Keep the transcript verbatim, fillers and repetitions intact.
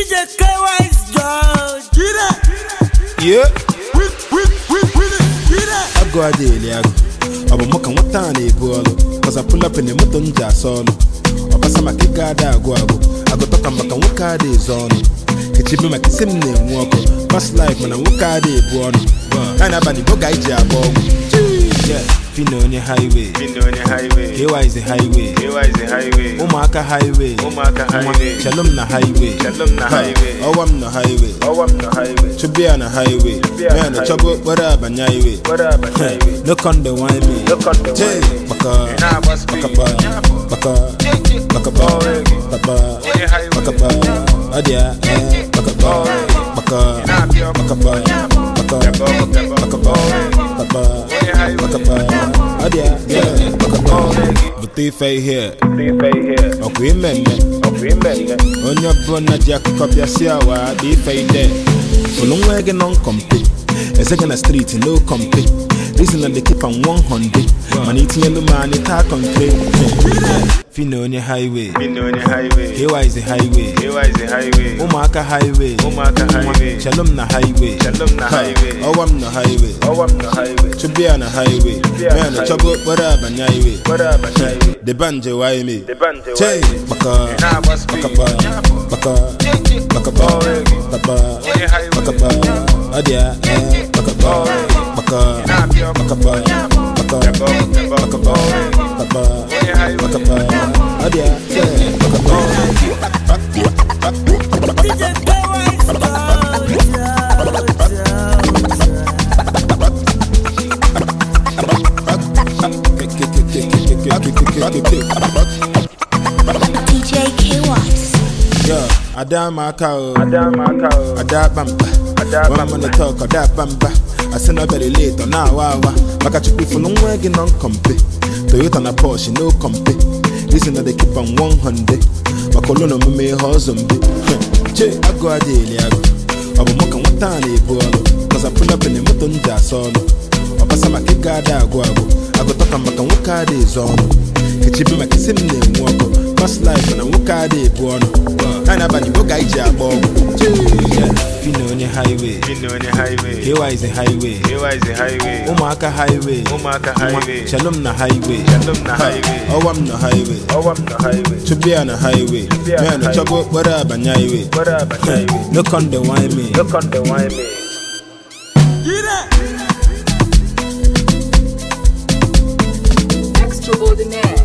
J K-Wise George. Get it. Yeah. With, with, with, with it. Get it. I go a daily. I go. I'm a what time they pull. Cause I pull up in the motor and just solo. I pass my kick out. I go. I go. I go talk about what car they zone. It's even my same name. Walk. Fast life when I walk out they born. And I bani go guide ya bob. Yeah. Fino on the highway. Fino on the highway. Here is the highway. Here is the highway. Umaka highway. Umaka highway. Shalom na highway. Shalom na highway. Oh, I'm no highway. Oh, I'm no highway. To be on a highway. Man, the trouble. What up, and highway. What up, and highway. Look on the wine me. Look on the wine me. Baka. Baka. Baka. Baka. Baka. Baka. Adia. Baka. Baka. Baka. Baka. Adia. Buti fay here. Buti fay here. Okwe menne. Okwe menne. Onya brona dia kopia siawa. Di fay there. Fulungwege non compete. Ezeke na street no compete. Reason that they keep on one hundred. Man eating yellow man it talk on clay. Fino on the highway. Fino on the highway. Here is the highway. Here is the highway. Umaka highway. Umaka highway. Shalom na highway. Shalom na highway. Oh, I'm no highway. Oh, I'm no highway. To be on a highway. Man, the trouble. What up, and highway. What up, and highway. The banjo, why me? The banjo. Chay, baka, baka, baka, baka, baka, baka, adia, baka, baka, baka, baka, baka, baka, adia, D J K-Wise D J K-Wise. Yo, Adama cow, Adama cow, Adabamba, Adabamba. One man talk, Adabamba. I send a very late on now, wow, like I took you for long wagging on compy. Toyota na Porsche, no compy. Listen that they keep on one hundred. My colonel me husband. Che, I go a daily. I go. I'm a mock and what time they pull. Cause I pull up in the motor and just solo. I pass my kick out. I go. I go talk about what car they zone. It's even my same name. Walk. Fast life when I walk out they born. And I bani go guide ya bob. Yeah. Fino on the highway. Fino on the highway. Here is the highway. Here is the highway. Umaka highway. Umaka highway. Shalom na highway. Shalom na highway. Oh, I'm no highway. Oh, I'm no highway. To be on a highway. Man, the trouble. What up, and highway. What up, and highway. Look on the wine me. Look on the wine me. Get it. Extraordinaire.